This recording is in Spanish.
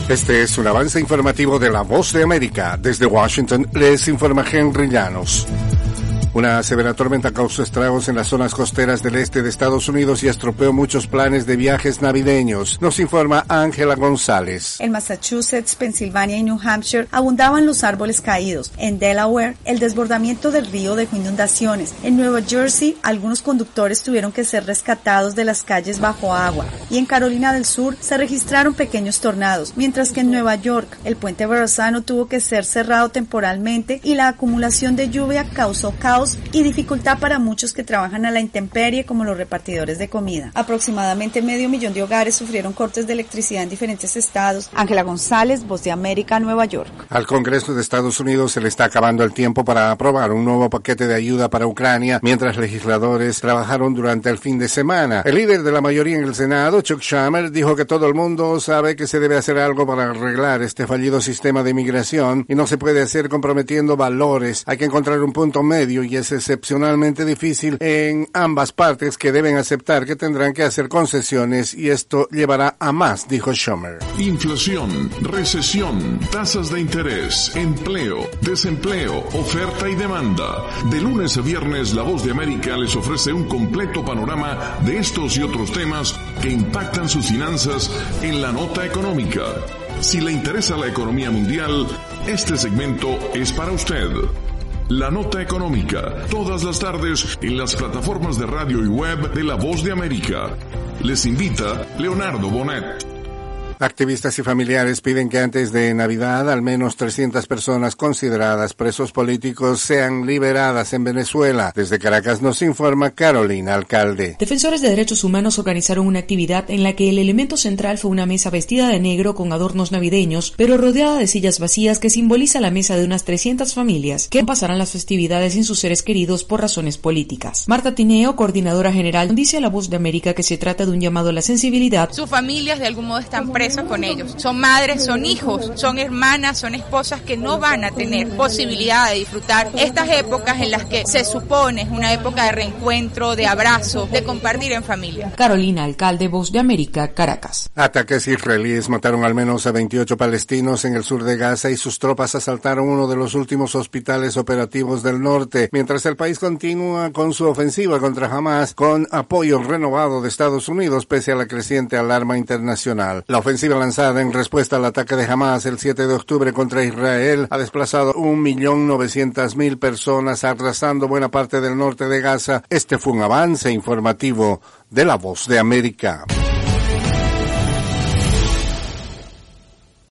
Este es un avance informativo de La Voz de América. Desde Washington les informa Henry Llanos. Una severa tormenta causó estragos en las zonas costeras del este de Estados Unidos y estropeó muchos planes de viajes navideños. Nos informa Ángela González. En Massachusetts, Pensilvania y New Hampshire abundaban los árboles caídos. En Delaware, el desbordamiento del río dejó inundaciones. En Nueva Jersey, algunos conductores tuvieron que ser rescatados de las calles bajo agua. Y en Carolina del Sur se registraron pequeños tornados, mientras que en Nueva York, el puente Verrazano tuvo que ser cerrado temporalmente y la acumulación de lluvia causó caos y dificultad para muchos que trabajan a la intemperie como los repartidores de comida. Aproximadamente 500,000 de hogares sufrieron cortes de electricidad en diferentes estados. Ángela González, Voz de América, Nueva York. Al Congreso de Estados Unidos se le está acabando el tiempo para aprobar un nuevo paquete de ayuda para Ucrania, mientras legisladores trabajaron durante el fin de semana. El líder de la mayoría en el Senado, Chuck Schumer, dijo que todo el mundo sabe que se debe hacer algo para arreglar este fallido sistema de inmigración y no se puede hacer comprometiendo valores. Hay que encontrar un punto medio y es excepcionalmente difícil en ambas partes, que deben aceptar que tendrán que hacer concesiones y esto llevará a más, dijo Schumer. Inflación, recesión, tasas de interés, empleo, desempleo, oferta y demanda. De lunes a viernes, La Voz de América les ofrece un completo panorama de estos y otros temas que impactan sus finanzas en la nota económica. Si le interesa la economía mundial, este segmento es para usted. La Nota Económica, todas las tardes en las plataformas de radio y web de La Voz de América. Les invita Leonardo Bonet. Activistas y familiares piden que antes de Navidad al menos 300 personas consideradas presos políticos sean liberadas en Venezuela. Desde Caracas nos informa Carolina Alcalde. Defensores de derechos humanos organizaron una actividad en la que el elemento central fue una mesa vestida de negro con adornos navideños, pero rodeada de sillas vacías, que simboliza la mesa de unas 300 familias que pasarán las festividades sin sus seres queridos por razones políticas. Marta Tineo, coordinadora general, dice a La Voz de América que se trata de un llamado a la sensibilidad. Sus familias de algún modo están presas con ellos. Son madres, son hijos, son hermanas, son esposas que no van a tener posibilidad de disfrutar estas épocas en las que se supone es una época de reencuentro, de abrazo, de compartir en familia. Carolina Alcalde, Voz de América, Caracas. Ataques israelíes mataron al menos a 28 palestinos en el sur de Gaza y sus tropas asaltaron uno de los últimos hospitales operativos del norte, mientras el país continúa con su ofensiva contra Hamas con apoyo renovado de Estados Unidos pese a la creciente alarma internacional. La ofensiva lanzada en respuesta al ataque de Hamas el 7 de octubre contra Israel ha desplazado 1.900.000 personas, arrasando buena parte del norte de Gaza. Este fue un avance informativo de La Voz de América.